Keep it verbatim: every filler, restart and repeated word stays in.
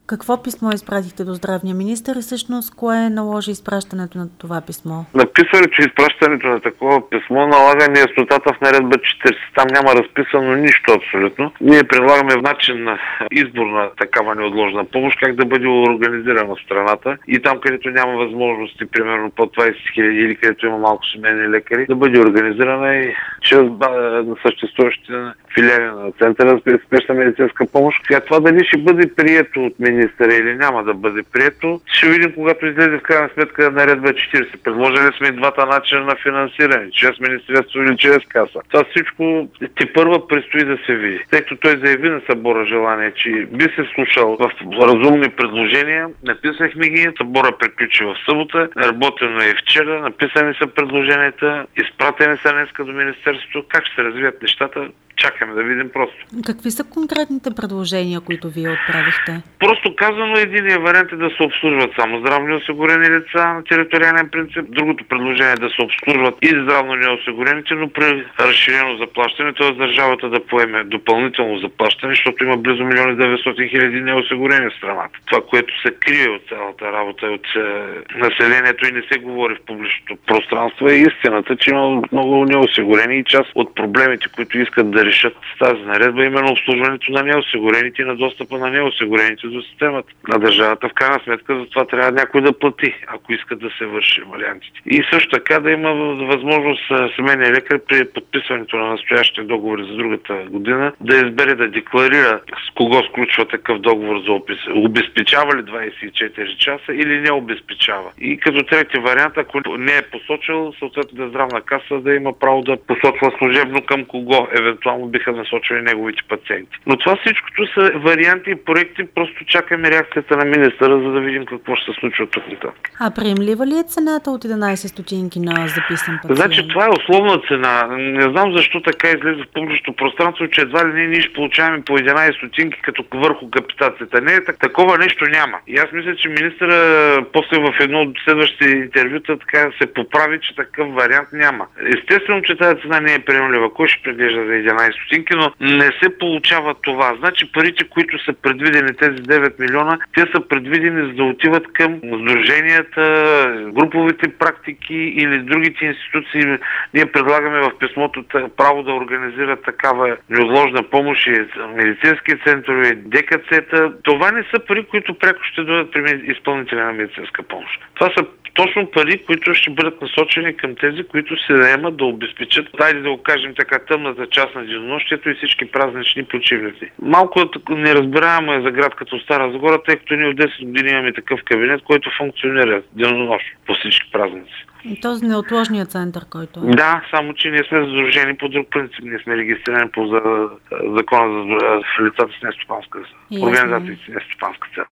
Какво писмо изпратихте до здравния министър и всъщност кое наложи изпращането на това писмо? Написали, че изпращането на такова писмо налага неяснотата в наредба четиридесет. Там няма разписано нищо абсолютно. Ние предлагаме начин на избор на такава неотложна помощ, как да бъде организирана в страната и там, където няма възможности, примерно по двайсет хиляди или където има малко семейни лекари, да бъде организирана и чрез съществуващите филиали на Центъра за спешна медицинска помощ. Сега това дали ще бъде прието от министъра или няма да бъде прието, ще видим, когато излезе в крайна сметка наредба четиридесет. Предложили сме и двата начина на финансиране, чрез министерство или чрез каса. Това всичко тепърва предстои да се види. Тъй като той заяви на събора желание, че би се слушал в разумни предложения, написахме ги, събора приключи в събота, работено е и вчера, написани са предложенията, изпратени са днеска до министерството. Как ще се развият нещата? Чакаме да видим просто. Какви са конкретните предложения, които вие отправихте? Просто казано, единият вариант е да се обслужват само здравно осигурени лица на териториален принцип. Другото предложение е да се обслужват и здравно неосигурените, но при разширено заплащане, т.е. държавата да поеме допълнително заплащане, защото има близо милион и деветстотин хиляди неосигурени в страната. Това, което се крие от цялата работа от е, населението и не се говори в публичното пространство, е истината, че има много неосигурени и част от проблемите, които искат да решат с тази наредба, именно обслужването на неосигурените и на достъпа на неосигурените до системата на държавата. В крайна сметка за това трябва някой да плати, ако искат да се върши вариантите. И също така да има възможност семейния лекар при подписването на настоящите договори за другата година да избере да декларира с кого сключва такъв договор за опис. Обезпечава ли двайсет и четири часа или не обезпечава. И като трети вариант, ако не е посочил, съответно здравна каса да има право да посочва служебно към кого евентуално биха насочили неговите пациенти. Но това всичкото са варианти и проекти, просто чакаме реакцията на министъра, за да видим какво ще се случи от тук нататък. А приемлива ли е цената от единайсет стотинки на записан пациент? Значи това е условна цена. Не знам защо така излезе в публичното пространство, че едва ли не ние ще получаваме по единайсет стотинки като върху капитацията. Не, такова нещо няма. И аз мисля, че министъра после в едно от следващите интервюта така се поправи, че такъв вариант няма. Естествено, че тази цена не е приемлива. Кой ще преглежда за единайсет стотинки, но не се получава това. Значи парите, които са предвидени, тези девет милиона, те са предвидени за да отиват към сдруженията, груповите практики или другите институции. Ние предлагаме в писмото право да организират такава неотложна помощ и медицински центрове, ДКЦ-та. Това не са пари, които пряко ще дойдат при изпълнителя на медицинска помощ. Това са точно пари, които ще бъдат насочени към тези, които се наемат да обезпечат, дайде да го кажем така, тъмната част на денонощието и всички празнични почивници. Малко неразбираемо е за град като Стара Загора, тъй като ние от десет години имаме такъв кабинет, който функционира денонощно по всички празници. И този неотложният център, който е? Да, само че ние сме задружени по друг принцип. Ние сме регистрирани по закона за лицата с нестопанска, организациите с нестопанска цел.